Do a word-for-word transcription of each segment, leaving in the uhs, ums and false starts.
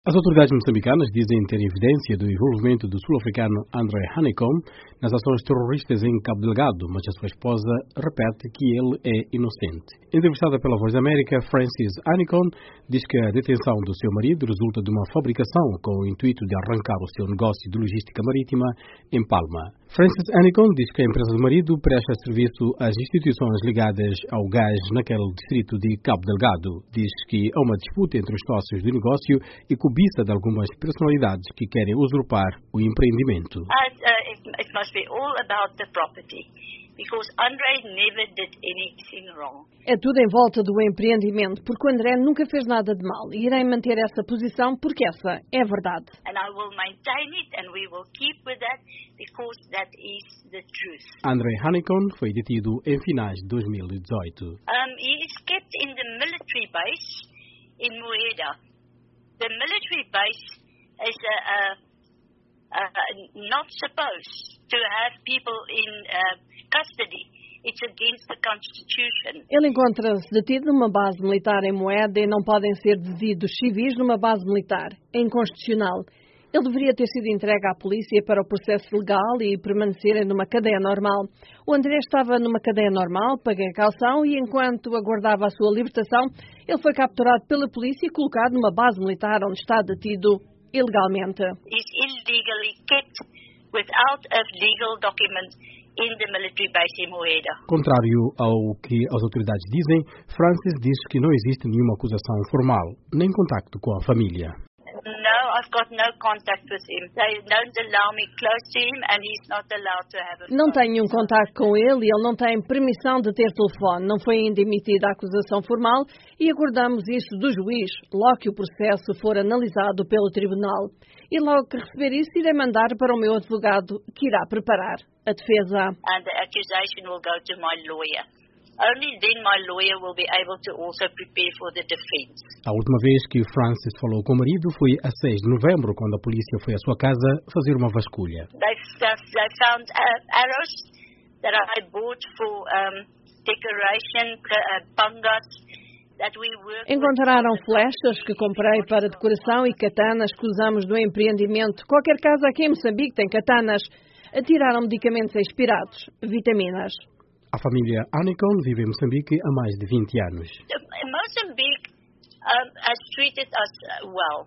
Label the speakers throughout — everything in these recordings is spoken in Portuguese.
Speaker 1: As autoridades moçambicanas dizem ter evidência do envolvimento do sul-africano André Honeycomb nas ações terroristas em Cabo Delgado, mas a sua esposa repete que ele é inocente. Entrevistada pela Voz da América, Frances Honeycomb diz que a detenção do seu marido resulta de uma fabricação com o intuito de arrancar o seu negócio de logística marítima em Palma. Frances Honeycomb diz que a empresa do marido presta serviço às instituições ligadas ao gás naquele distrito de Cabo Delgado. Diz que há uma disputa entre os sócios do negócio e cobiça de algumas personalidades que querem usurpar o empreendimento.
Speaker 2: Uh, uh, it, it must be all about the property, because André never did anything wrong.
Speaker 3: É tudo em volta do empreendimento, porque o André nunca fez nada de mal. E irei manter essa posição porque essa é a verdade.
Speaker 2: And I will maintain it and we will keep with that because that is the truth.
Speaker 1: André Honeycomb foi detido em finais de dois mil e dezoito.
Speaker 2: Um, he is kept in the military base in Moeda. The military base is uh, uh, uh, not supposed to have people in uh, custody. It's against the Constitution.
Speaker 3: Ele encontra-se detido numa base militar em Moeda e não podem ser detidos civis numa base militar. É inconstitucional. Ele deveria ter sido entregue à polícia para o processo legal e permanecer numa cadeia normal. O André estava numa cadeia normal, paguei a caução e enquanto aguardava a sua libertação, ele foi capturado pela polícia e colocado numa base militar onde está detido ilegalmente.
Speaker 2: He's illegally kept without a legal document in the military base in Moeda.
Speaker 1: Contrário ao que as autoridades dizem, Frances diz que não existe nenhuma acusação formal, nem contacto com a família.
Speaker 2: No, I've got no contact with him. They don't allow me close to him and he's not allowed to have a phone.
Speaker 3: Não tenho nenhum contacto com ele e ele não tem permissão de ter telefone. Não foi ainda emitida a acusação formal e aguardamos isso do juiz, logo que o processo for analisado pelo tribunal. E logo que receber isso, irei mandar para o meu advogado que irá preparar a defesa.
Speaker 2: And the accusation will go to my lawyer. Only then my lawyer will be able to also prepare for the defense.
Speaker 1: A última vez que Frances falou com o marido foi a seis de novembro, quando a polícia foi à sua casa fazer uma vasculha.
Speaker 2: They, they found uh, arrows that I bought for um, decoration, uh, pangas that we work.
Speaker 3: Encontraram flechas que comprei para decoração e katanas que usamos no empreendimento. Qualquer casa aqui em Moçambique tem katanas. Atiraram medicamentos expirados, vitaminas.
Speaker 1: A família Honeycomb vive em Moçambique há mais de vinte anos.
Speaker 2: Moçambique um, has treated us well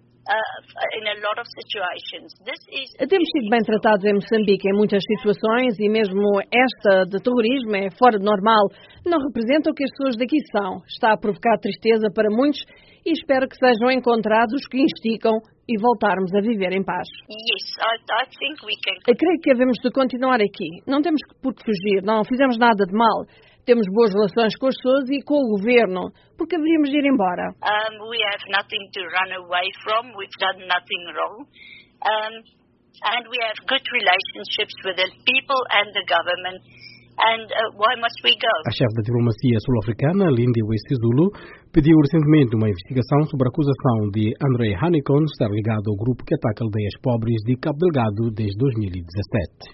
Speaker 2: uh, in a lot of situations. This is
Speaker 3: Temos sido bem tratados em Moçambique em muitas situações e mesmo esta de terrorismo é fora de normal. Não representa o que as pessoas daqui são. Está a provocar tristeza para muitos e espero que sejam encontrados os que instigam e voltarmos a viver em paz.
Speaker 2: Yes, I, I think we can.
Speaker 3: Eu creio que devemos de continuar aqui. Não temos por que fugir, não fizemos nada de mal. Temos boas relações com as pessoas e com o governo, porque haveríamos de ir embora.
Speaker 2: Um, we have nothing to run away from. We've done nothing wrong. Um, and we have good relationships with the people and the government. And uh, why must we go?
Speaker 1: A chefe da diplomacia sul-africana, Lindiwe Sisulu, pediu recentemente uma investigação sobre a acusação de André Honeycomb estar ligado ao grupo que ataca aldeias pobres de Cabo Delgado desde dois mil e dezassete.